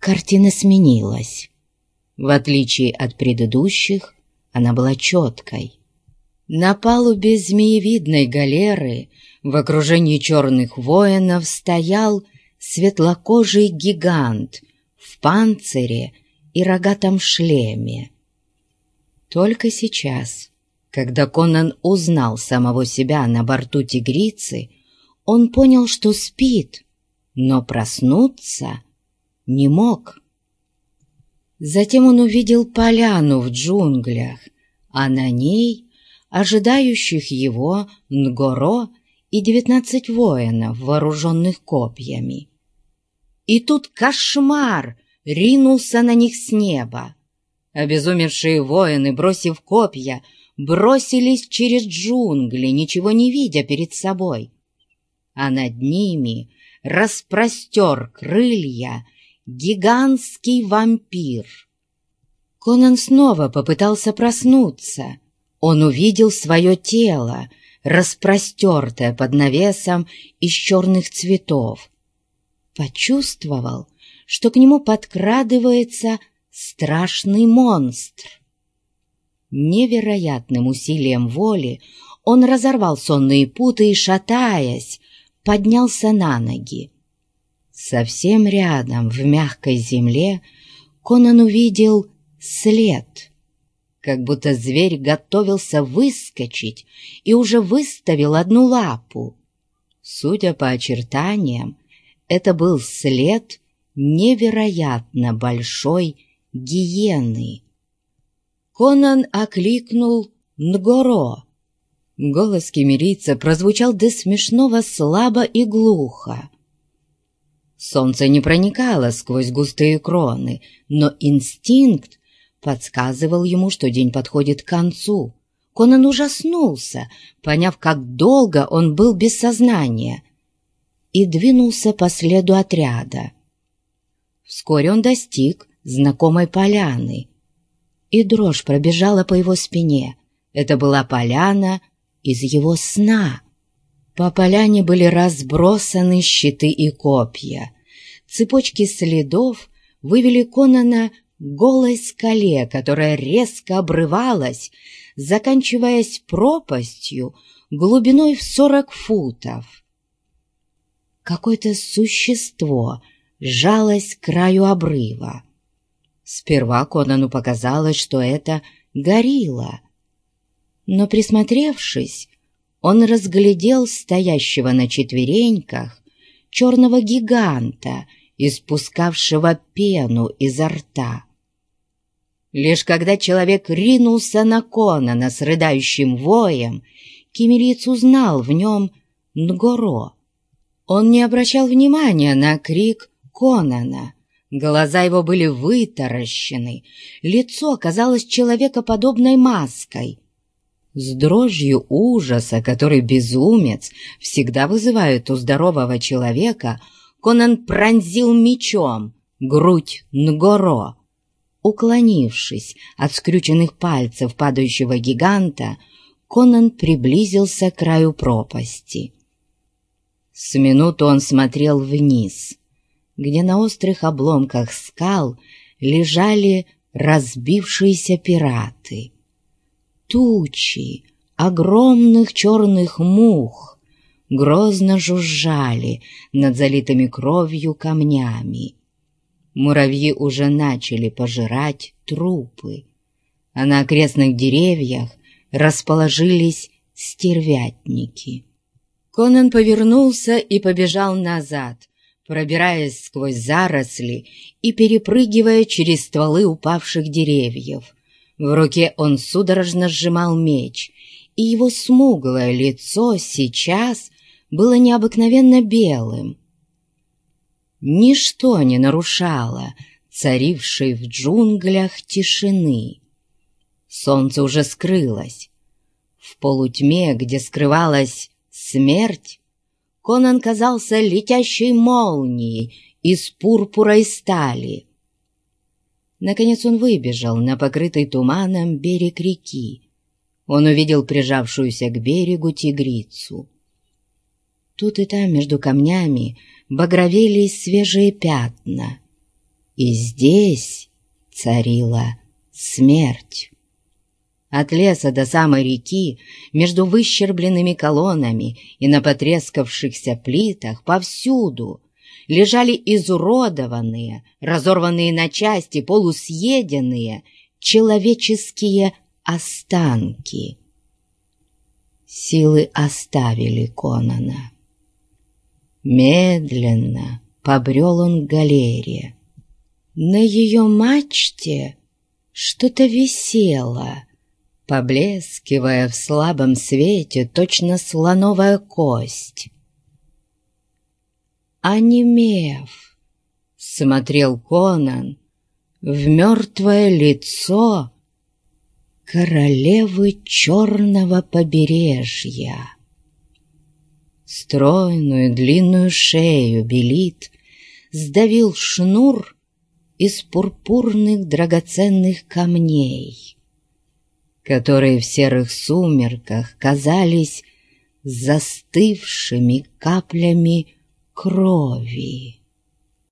картина сменилась. В отличие от предыдущих, она была четкой. На палубе змеевидной галеры в окружении черных воинов стоял светлокожий гигант в панцире и рогатом шлеме. Только сейчас, когда Конан узнал самого себя на борту «Тигрицы», он понял, что спит, но проснуться не мог. Затем он увидел поляну в джунглях, а на ней ожидающих его Нгоро и 19 воинов, вооруженных копьями. И тут кошмар ринулся на них с неба. Обезумевшие воины, бросив копья, бросились через джунгли, ничего не видя перед собой. А над ними распростер крылья гигантский вампир. Конан снова попытался проснуться. Он увидел свое тело, распростертое под навесом из черных цветов. Почувствовал, что к нему подкрадывается страшный монстр. Невероятным усилием воли он разорвал сонные путы и, шатаясь, поднялся на ноги. Совсем рядом, в мягкой земле, Конан увидел след, как будто зверь готовился выскочить и уже выставил одну лапу. Судя по очертаниям, это был след невероятно большой гиены. Конан окликнул Нгоро. Голос киммерийца прозвучал до смешного слабо и глухо. Солнце не проникало сквозь густые кроны, но инстинкт подсказывал ему, что день подходит к концу. Конан ужаснулся, поняв, как долго он был без сознания, и двинулся по следу отряда. Вскоре он достиг знакомой поляны, и дрожь пробежала по его спине. Это была поляна из его сна. По поляне были разбросаны щиты и копья. Цепочки следов вывели Конана к голой скале, которая резко обрывалась, заканчиваясь пропастью глубиной в 40 футов. Какое-то существо жалось к краю обрыва. Сперва Конану показалось, что это горилла, но, присмотревшись, он разглядел стоящего на четвереньках черного гиганта, испускавшего пену изо рта. Лишь когда человек ринулся на Конана с рыдающим воем, киммериец узнал в нем Нгоро. Он не обращал внимания на крик Конана. Глаза его были вытаращены, лицо казалось человекоподобной маской. С дрожью ужаса, который безумец всегда вызывает у здорового человека, Конан пронзил мечом грудь Нгоро. Уклонившись от скрюченных пальцев падающего гиганта, Конан приблизился к краю пропасти. С минуту он смотрел вниз, где на острых обломках скал лежали разбившиеся пираты. Тучи огромных черных мух грозно жужжали над залитыми кровью камнями. Муравьи уже начали пожирать трупы, а на окрестных деревьях расположились стервятники. Конан повернулся и побежал назад, пробираясь сквозь заросли и перепрыгивая через стволы упавших деревьев. В руке он судорожно сжимал меч, и его смуглое лицо сейчас было необыкновенно белым. Ничто не нарушало царившей в джунглях тишины. Солнце уже скрылось. В полутьме, где скрывалась смерть, Конан казался летящей молнией из пурпура и стали. Наконец он выбежал на покрытый туманом берег реки. Он увидел прижавшуюся к берегу тигрицу. Тут и там между камнями багровелись свежие пятна. и здесь царила смерть. От леса до самой реки, между выщербленными колоннами и на потрескавшихся плитах, повсюду лежали изуродованные, разорванные на части, полусъеденные человеческие останки. Силы оставили Конана. Медленно побрел он к галере. На ее мачте что-то висело, поблескивая в слабом свете, точно слоновая кость. Онемев, смотрел Конан в мертвое лицо королевы черного побережья. Стройную длинную шею Белит сдавил шнур из пурпурных драгоценных камней, которые в серых сумерках казались застывшими каплями крови.